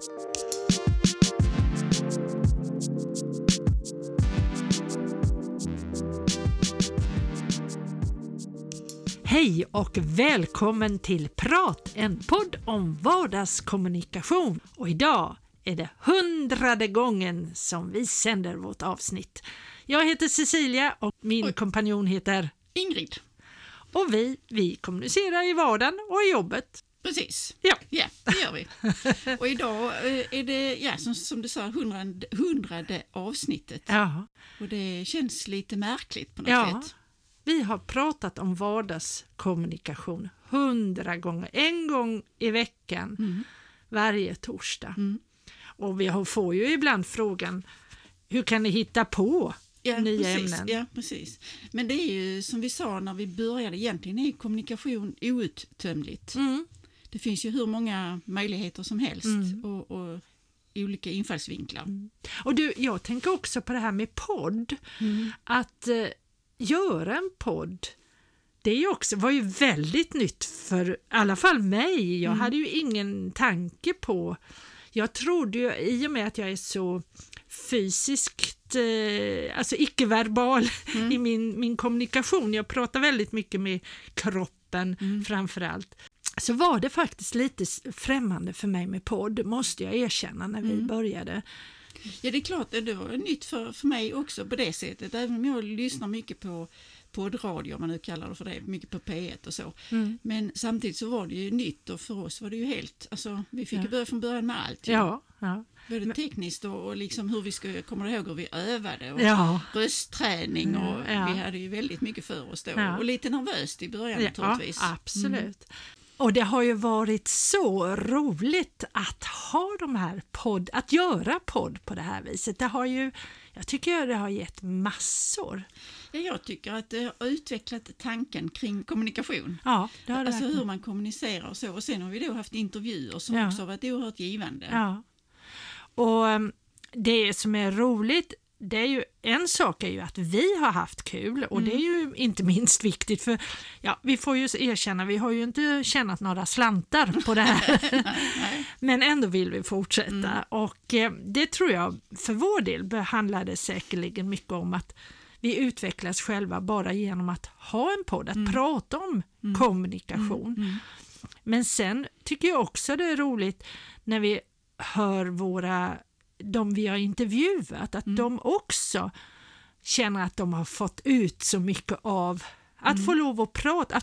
Hej och välkommen till Prat, en podd om vardagskommunikation. Och idag är det 100:e gången som vi sänder vårt avsnitt. Jag heter Cecilia och min kompanjon heter Ingrid. Och vi kommunicerar i vardagen och i jobbet. Precis. Ja, det gör vi. Och idag är det, som du sa, 100:e avsnittet. Ja. Och det känns lite märkligt på något sätt. Vi har pratat om vardagskommunikation 100 gånger, en gång i veckan, varje torsdag. Och vi får ju ibland frågan, hur kan ni hitta på nya ämnen? Ja, precis. Men det är ju som vi sa när vi började, egentligen är kommunikation outtömligt. Det finns ju hur många möjligheter som helst och olika infallsvinklar. Och jag tänker också på det här med podd, att göra en podd, det var ju väldigt nytt för i alla fall mig. Jag hade ju ingen tanke på, jag trodde ju i och med att jag är så fysiskt, alltså icke-verbal i min kommunikation, jag pratar väldigt mycket med kroppen framförallt, så var det faktiskt lite främmande för mig med podd, måste jag erkänna när vi började. Ja, det är klart, det var nytt för mig också på det sättet, även om jag lyssnar mycket på poddradio, om man nu kallar det för det, mycket på P1 och så. Men samtidigt så var det ju nytt och för oss var det ju helt, alltså vi fick ju börja från början med allt. Ja. Både tekniskt och liksom hur vi kommer ihåg hur vi övade och röstträning och vi hade ju väldigt mycket för oss då och lite nervöst i början naturligtvis. Ja, absolut. Och det har ju varit så roligt att ha de här att göra podd på det här viset. Jag tycker det har gett massor. Ja, jag tycker att det har utvecklat tanken kring kommunikation. Ja, det har det. Alltså hur man kommunicerar och så. Och sen har vi då haft intervjuer som också har varit oerhört givande. Ja. Och det som är roligt, det är ju, en sak är ju att vi har haft kul och det är ju inte minst viktigt för vi får ju erkänna, vi har ju inte tjänat några slantar på det här. Men ändå vill vi fortsätta och det tror jag för vår del handlade säkerligen mycket om att vi utvecklas själva bara genom att ha en podd, att prata om kommunikation. Men sen tycker jag också det är roligt när vi hör de vi har intervjuat, att de också känner att de har fått ut så mycket av att få lov att prata,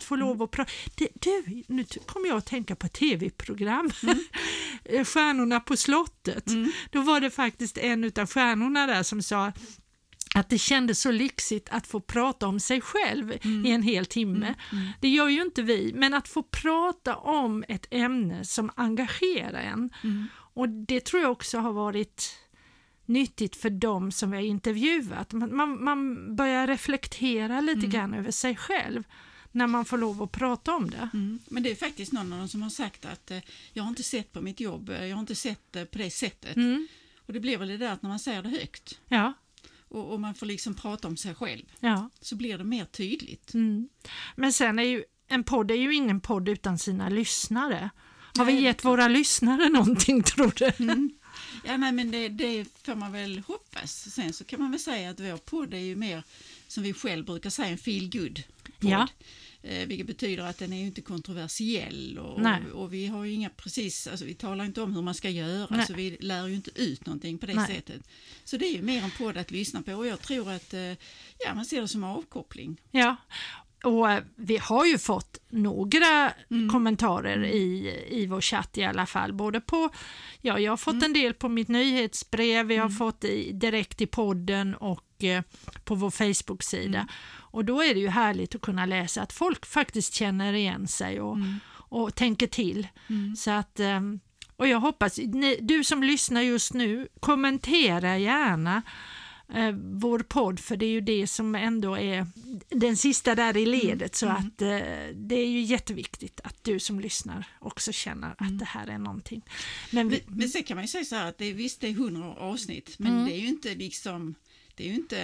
nu kommer jag att tänka på tv-program. Stjärnorna på slottet. Då var det faktiskt en utav stjärnorna där som sa att det kändes så lyxigt att få prata om sig själv i en hel timme. Det gör ju inte vi, men att få prata om ett ämne som engagerar en. Och det tror jag också har varit nyttigt för dem som vi har intervjuat. Man börjar reflektera lite grann över sig själv när man får lov att prata om det. Men det är faktiskt någon av dem som har sagt att jag har inte sett på mitt jobb, jag har inte sett det på det sättet. Och det blir väl det där att när man säger det högt och man får liksom prata om sig själv så blir det mer tydligt. Men sen är ju en podd är ju ingen podd utan sina lyssnare. Har vi gett våra lyssnare någonting, tror du? Ja, nej, men det får man väl hoppas. Sen så kan man väl säga att vår podd är ju mer, som vi själv brukar säga, en feel-good-podd. Vilket betyder att den är ju inte kontroversiell och vi har ju inga alltså vi talar inte om hur man ska göra, så vi lär ju inte ut någonting på det sättet. Så det är ju mer en podd att lyssna på och jag tror att man ser det som avkoppling. Ja. Och vi har ju fått några kommentarer i vår chatt i alla fall. Både på, jag har fått en del på mitt nyhetsbrev, vi har fått direkt i podden och på vår Facebook-sida. Och då är det ju härligt att kunna läsa att folk faktiskt känner igen sig och tänker till. Så att, och jag hoppas, du som lyssnar just nu, kommentera gärna vår podd, för det är ju det som ändå är den sista där i ledet, så att det är ju jätteviktigt att du som lyssnar också känner att det här är någonting. Men sen kan man ju säga så här att visst det är 100 avsnitt, men det är ju inte liksom, det är ju inte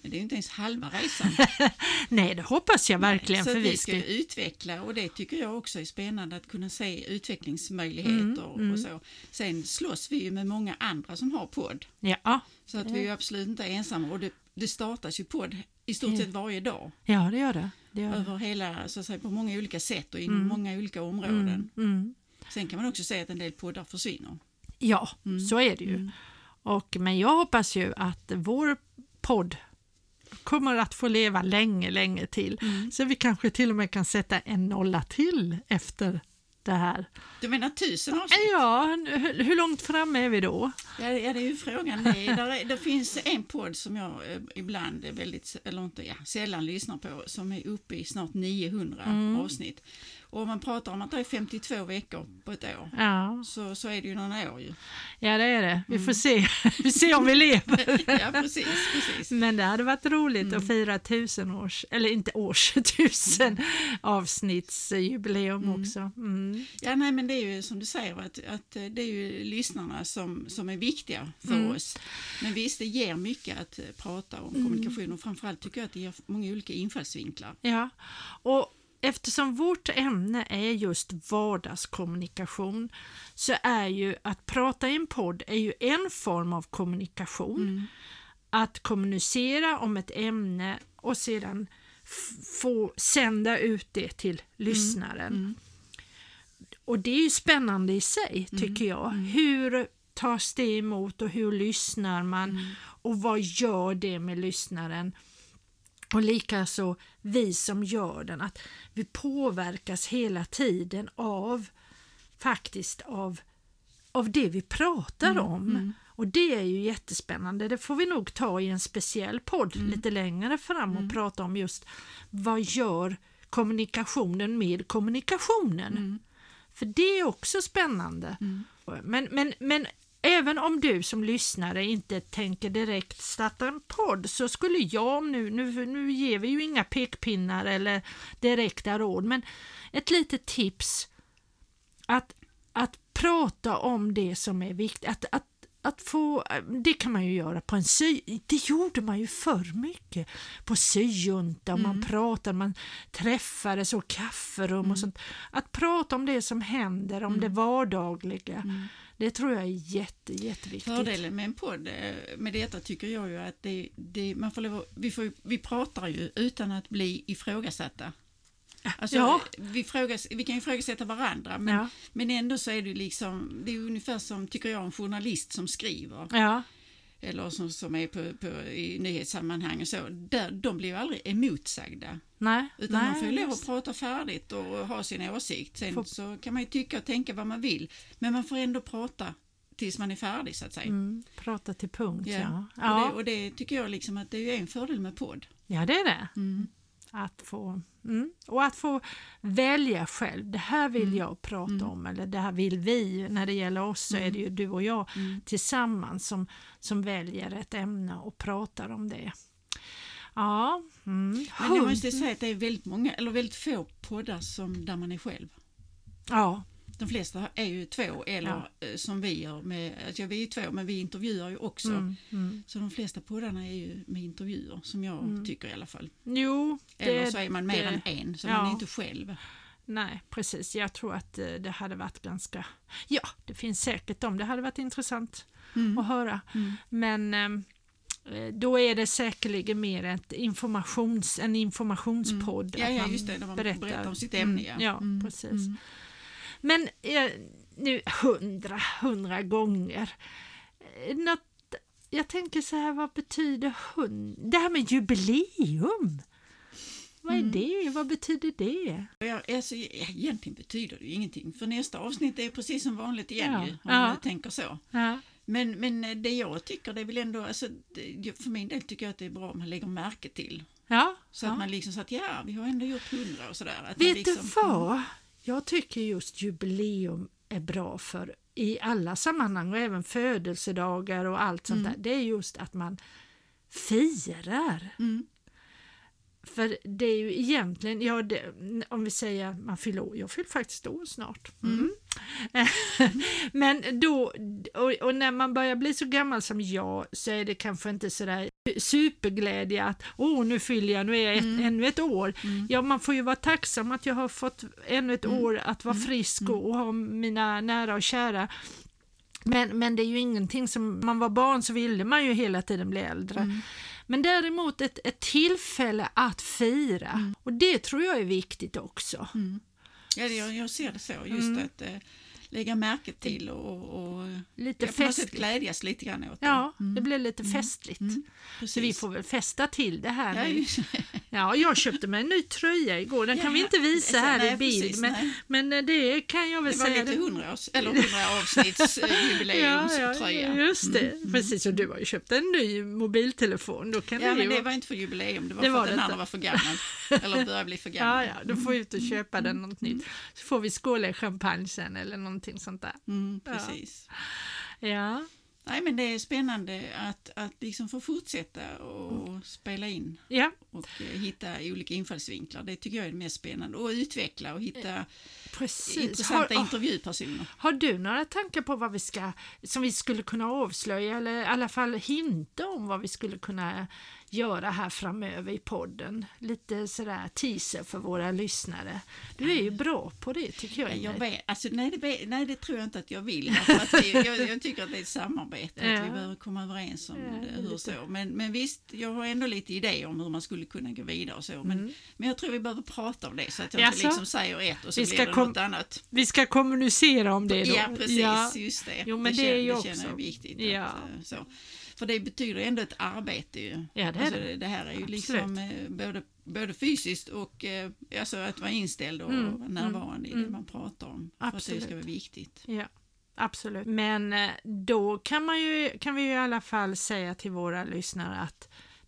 det är ju inte ens halva resan. Nej, det hoppas jag verkligen. Så för vi ska utveckla, och det tycker jag också är spännande att kunna se utvecklingsmöjligheter och så. Sen slåss vi ju med många andra som har podd. Ja. Så att vi är ju absolut inte ensamma, och det startas ju podd i stort sett varje dag. Ja, det gör det. Över hela, så att säga, på många olika sätt och inom många olika områden. Sen kan man också säga att en del poddar försvinner. Ja, så är det ju. Men jag hoppas ju att vår podd kommer att få leva länge till. Så vi kanske till och med kan sätta en 0 till efter det här. Du menar 1000 avsnitt? Ja, hur långt fram är vi då? Ja, det är ju frågan. Det finns en podd som jag ibland sällan lyssnar på, som är uppe i snart 900 avsnitt. Och om man pratar om att det är 52 veckor på ett år, så är det ju några år ju. Ja, det är det. Vi får se. Vi ser om vi lever. Ja, precis. Men det hade varit roligt att fira 1000 avsnittsjubileum också. Ja, nej, men det är ju som du säger att det är ju lyssnarna som är viktiga för oss. Men visst, det ger mycket att prata om kommunikation, och framförallt tycker jag att det ger många olika infallsvinklar. Ja, och eftersom vårt ämne är just vardagskommunikation, så är ju att prata i en podd är ju en form av kommunikation. Att kommunicera om ett ämne och sedan få sända ut det till lyssnaren. Och det är ju spännande i sig, tycker jag. Hur tas det emot och hur lyssnar man och vad gör det med lyssnaren? Och likaså vi som gör den, att vi påverkas hela tiden av det vi pratar om. Och det är ju jättespännande. Det får vi nog ta i en speciell podd lite längre fram och prata om just vad gör kommunikationen med kommunikationen. För det är också spännande. Men även om du som lyssnare inte tänker direkt starta en podd, så skulle jag, nu ger vi ju inga pekpinnar eller direkta råd, men ett litet tips att prata om det som är viktigt, att få, det kan man ju göra på det gjorde man ju för mycket på syjunta, och man pratade, man träffades och kafferum och sånt. Att prata om det som händer, om det vardagliga. Det tror jag är jätteviktigt. Fördelen med en podd med detta tycker jag ju att vi pratar ju utan att bli ifrågasatta. Alltså, vi kan ju ifrågasätta varandra, men ändå så är det liksom, det är ungefär som, tycker jag, en journalist som skriver. Ja. Eller som är i nyhetssammanhang och så. De blir ju aldrig emotsagda. Nej. Utan man får ju lov att prata färdigt och ha sin åsikt. Sen så kan man ju tycka och tänka vad man vill. Men man får ändå prata tills man är färdig, så att säga. Prata till punkt, Och det tycker jag liksom att det är en fördel med podd. Ja, det är det. Att få välja själv, det här vill jag prata om, eller det här vill vi. När det gäller oss så är det ju du och jag tillsammans som väljer ett ämne och pratar om det. Ja. Men jag måste säga att det är väldigt få poddar där man är själv. Ja. De flesta är ju två, eller som vi gör vi är ju två, men vi intervjuar ju också. Så de flesta poddarna är ju med intervjuer, som jag tycker i alla fall. Jo. Eller så är man mer än en, så man är inte själv. Nej, precis. Jag tror att det hade varit ganska... Ja, det finns säkert det hade varit intressant att höra. Men då är det säkerligen mer en informationspodd. Ja, just det. Där man berättar om sitt ämne. Ja, precis. Men nu 100 gånger. Jag tänker så här, vad betyder det här med jubileum? Vad är det? Vad betyder det? Egentligen betyder det ju ingenting. För nästa avsnitt är precis som vanligt igen, om man tänker så. Ja. Men det jag tycker, det är väl ändå, för min del tycker jag att det är bra om man lägger märke till. Ja. Så att man liksom så att vi har ändå gjort 100 och sådär. Att vet du vad? Jag tycker just jubileum är bra för i alla sammanhang, och även födelsedagar och allt sånt där. Det är just att man firar. För det är ju egentligen, om vi säger man fyller år, jag fyller faktiskt år snart. Men då, och när man börjar bli så gammal som jag, så är det kanske inte sådär superglädje att nu fyller jag, nu är jag ännu ett år. Ja, man får ju vara tacksam att jag har fått ännu ett år att vara frisk och ha mina nära och kära. Men det är ju ingenting som, man var barn så ville man ju hela tiden bli äldre. Men däremot ett tillfälle att fira. Och det tror jag är viktigt också. Ja, jag ser det så. Just att lägga märke till och lite på något sätt glädjas lite grann åt det. Ja, det blir lite festligt. Så vi får väl festa till det här nu. Ja, jag köpte mig en ny tröja igår. Den kan vi inte visa här i bild. Men det kan jag väl säga. Det var lite 100 avsnittsjubileumströja. Ja, just det. Precis, och du har ju köpt en ny mobiltelefon. Då kan men det var inte för jubileum. Det var för att den andra var för gammal. Eller började bli för gammal. Ja, då får vi ut och köpa den något nytt. Så får vi skåla i champagne sen eller någonting sånt där. Precis. Ja. Nej, men det är spännande att liksom få fortsätta och spela in och hitta olika infallsvinklar. Det tycker jag är det mest spännande. Och utveckla och hitta intressanta intervjupersoner. Har du några tankar på som vi skulle kunna avslöja eller i alla fall hinta om vad vi skulle kunna göra här framöver i podden? Lite sådär teaser för våra lyssnare. Du är ju bra på det, tycker jag. Jag vet. Alltså, nej, det tror jag inte att jag vill. Att jag tycker att det är ett samarbete. Att vi behöver komma överens om hur så. Men visst, jag har ändå lite idéer om hur man skulle kunna gå vidare och så. Men jag tror vi behöver prata om det så att jag inte liksom säger ett och så blir det något annat. Vi ska kommunicera om det då. Ja, precis. Just det. Jo, men det är ju också. Det känner jag är viktigt. Så. För det betyder ändå ett arbete ju. Ja, det här är ju liksom både fysiskt och alltså att vara inställd och vara närvarande i det man pratar om. Absolut. För att det ska vara viktigt. Ja, absolut. Men då kan vi ju i alla fall säga till våra lyssnare att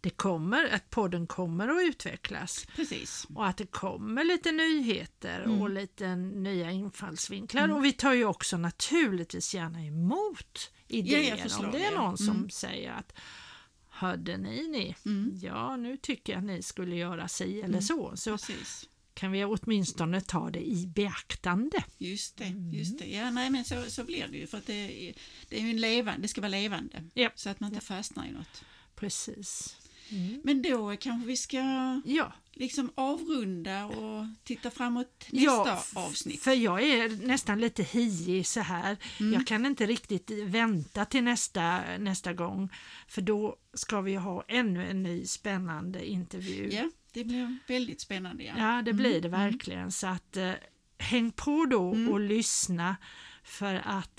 podden kommer att utvecklas. Precis. Och att det kommer lite nyheter och lite nya infallsvinklar. Och vi tar ju också naturligtvis gärna emot idéer om det är någon som säger att hörde ni? Ja, nu tycker jag att ni skulle göra si eller så. Så kan vi åtminstone ta det i beaktande. Just det. Ja, nej, men så blir det ju. För att det är ju det ska vara levande. Yep. Så att man inte fastnar i något. Precis. Men då kanske vi ska liksom avrunda och titta framåt nästa avsnitt. För jag är nästan lite hiig så här. Jag kan inte riktigt vänta till nästa gång. För då ska vi ha ännu en ny spännande intervju. Ja, det blir väldigt spännande. Ja, det blir det verkligen. Så att häng på då och lyssna. För att,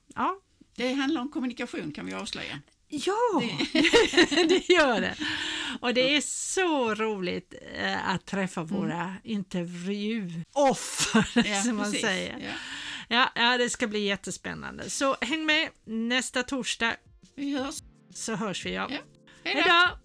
det handlar om kommunikation kan vi avslöja. Ja, det gör det. Och det är så roligt att träffa våra intervjuoffer, som man säger. Ja, det ska bli jättespännande. Så häng med nästa torsdag. Vi hörs. Så hörs vi, Hej då!